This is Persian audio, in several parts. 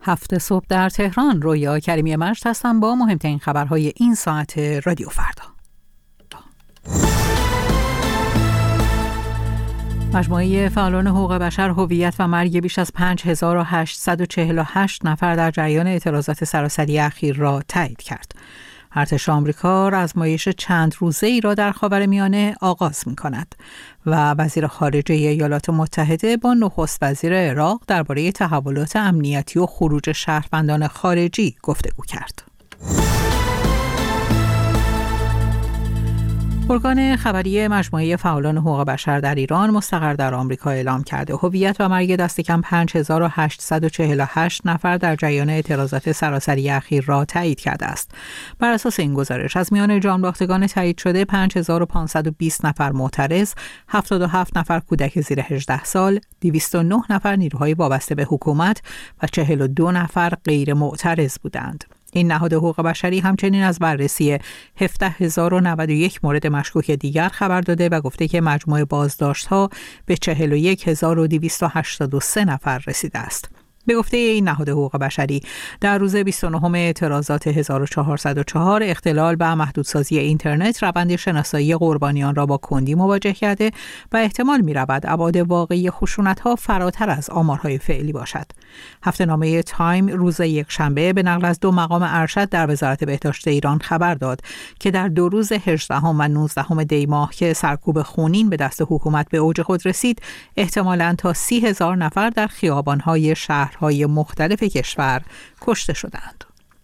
7 صبح در تهران. رویا کریمی مجد هستم با مهمترین خبرهای این ساعت رادیو فردا. مجموعه فعالان حقوق بشر هویت و مرگ بیش از 5848 نفر در جریان اعتراضات سراسری اخیر را تایید کرد. ارتش آمریکا آزمایش چند روزه‌ای را در خاورمیانه آغاز می‌کند و وزیر خارجه ایالات متحده با نخست وزیر عراق درباره تحولات امنیتی و خروج شهروندان خارجی گفتگو کرد. ارگان خبری مجموعه فعالان حقوق بشر در ایران مستقر در آمریکا اعلام کرده هویت و مرگ دست کم 5848 نفر در جریان اعتراضات سراسری اخیر را تایید کرده است. بر اساس این گزارش از میان جانباختگان تایید شده 5520 نفر معترض، 77 نفر کودک زیر 18 سال، 209 نفر نیروهای وابسته به حکومت و 42 نفر غیر معترض بودند. این نهاد حقوق بشری همچنین از بررسی 17091 مورد مشکوک دیگر خبر داده و گفته که مجموع بازداشت‌ها به 41283 نفر رسیده است. به گفته این نهاد حقوق بشری در روز 29 اعتراضات 1404 اختلال به محدودسازی اینترنت روند شناسایی قربانیان را با کندی مواجه کرده و احتمال می‌رود ابعاد واقعی خشونت‌ها فراتر از آمارهای فعلی باشد. هفته‌نامه تایم روز یکشنبه به نقل از 2 مقام ارشد در وزارت بهداشت ایران خبر داد که در 2 روز 18 و 19 دی ماه که سرکوب خونین به دست حکومت به اوج خود رسید، احتمالاً تا 30,000 نفر در خیابان‌های شهرهای مختلف کشور کشته شدند.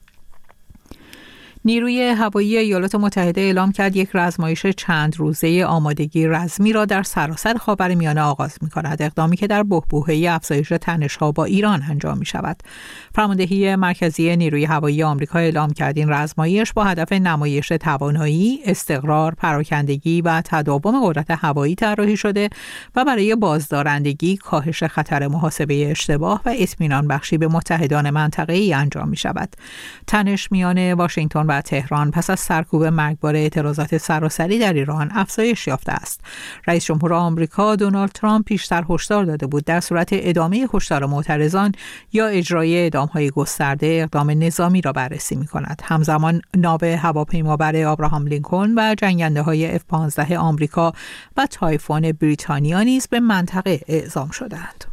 نیروی هوایی ایالات متحده اعلام کرد یک آزمایش چند روزه آمادگی رزمی را در سراسر خاورمیانه آغاز می‌کند، اقدامی که در بحبوحه افزایش تنش‌ها با ایران انجام می‌شود. فرماندهی مرکزی نیروی هوایی آمریکا اعلام کرد این آزمایش با هدف نمایش توانایی، استقرار، پراکندگی و تداوم قدرت هوایی طراحی شده و برای بازدارندگی، کاهش خطر محاسبه اشتباه و اطمینان بخشی به متحدان منطقه‌ای انجام می‌شود. تنش میان واشنگتن و تهران پس از سرکوب مرگبار اعتراضات سراسری در ایران افزایش یافته است. رئیس جمهور آمریکا دونالد ترامپ پیشتر هشدار داده بود در صورت ادامه کشتار معترضان یا اجرای اعدام‌های گسترده اقدام نظامی را بررسی می‌کند. همزمان ناو هواپیمابر ابراهام لینکلن و جنگنده‌های F-15 آمریکا و تایفون بریتانیا نیز به منطقه اعزام شدند.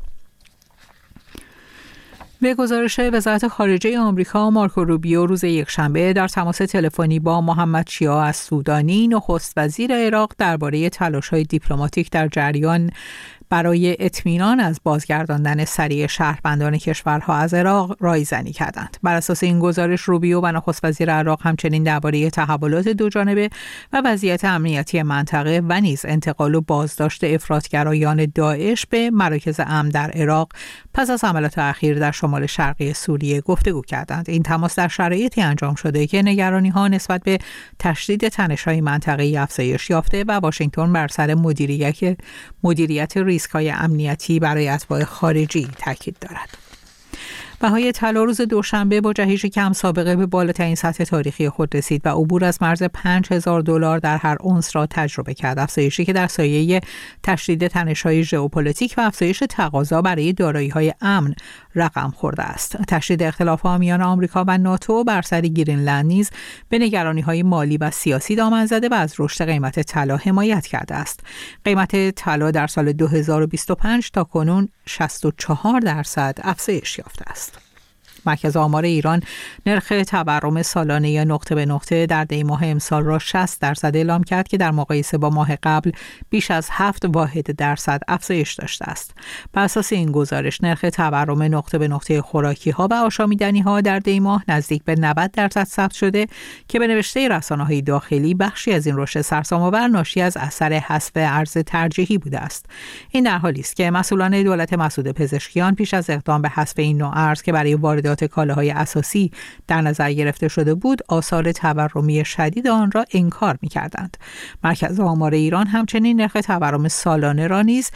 به گزارش وزارت خارجه آمریکا، مارکو روبیو روز یکشنبه در تماس تلفنی با محمد شیعه از سودانی، نخست وزیر عراق، درباره تلاش‌های دیپلماتیک در جریان برای اطمینان از بازگرداندن سریع شهروندان کشورها از عراق رایزنی کردند. بر اساس این گزارش روبیو و نخست وزیر عراق همچنین درباره تحولات دوجانبه و وضعیت امنیتی منطقه و نیز انتقال و بازداشت افراطگرایان داعش به مراکز امن در عراق پس از حملات اخیر در شمال شرقی سوریه گفتگو کردند. این تماس در شرایطی انجام شده که نگرانی‌ها نسبت به تشدید تنش‌های منطقه‌ای افزایش یافته و واشنگتن بر سر مدیریت ریسک‌های امنیتی برای اتباع خارجی تاکید دارد. بهای طلا روز دوشنبه با جهش کم سابقه به بالاترین سطح تاریخی خود رسید و عبور از مرز $5,000 در هر اونس را تجربه کرد، افزایشی که در سایه تشدید تنش‌های ژئوپلیتیک و افزایش تقاضا برای دارایی‌های امن رقم خورده است. تشدید اختلاف‌ها میان آمریکا و ناتو بر سر گرینلند نیز به نگرانی‌های مالی و سیاسی دامن زده و از رشد قیمت طلا حمایت کرده است. قیمت طلا در سال 2025 تا کنون 64% افزایش یافته است. مرکز آمار ایران نرخ تورم سالانه نقطه به نقطه در دی ماه امسال را 60% اعلام کرد که در مقایسه با ماه قبل بیش از 7% افزایش داشته است. بر اساس این گزارش نرخ تورم نقطه به نقطه خوراکی‌ها و آشامیدنی‌ها در دی ماه نزدیک به 90% ثبت شده که به نوشته رسانه‌های داخلی بخشی از این رشد سرسام‌آور ناشی از اثر حذف ارز ترجیحی بوده است. این در حالی است که مسئولان دولت مسعود پزشکیان پیش از اقدام به حذف این نوع ارز که برای واردات کالاهای اساسی در نظر گرفته شده بود، آثار تورمی شدید آن را انکار می‌کردند. مرکز آمار ایران همچنین نرخ تورم سالانه را نیز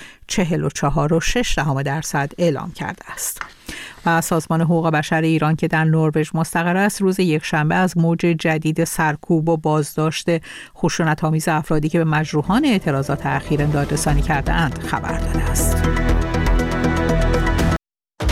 44.6% اعلام کرده است. و سازمان حقوق بشر ایران که در نروژ مستقر است روز یکشنبه از موج جدید سرکوب و بازداشت خشونت‌آمیز افرادی که به مجروحان اعتراضات اخیر دادرسانی کرده‌اند خبر داده است.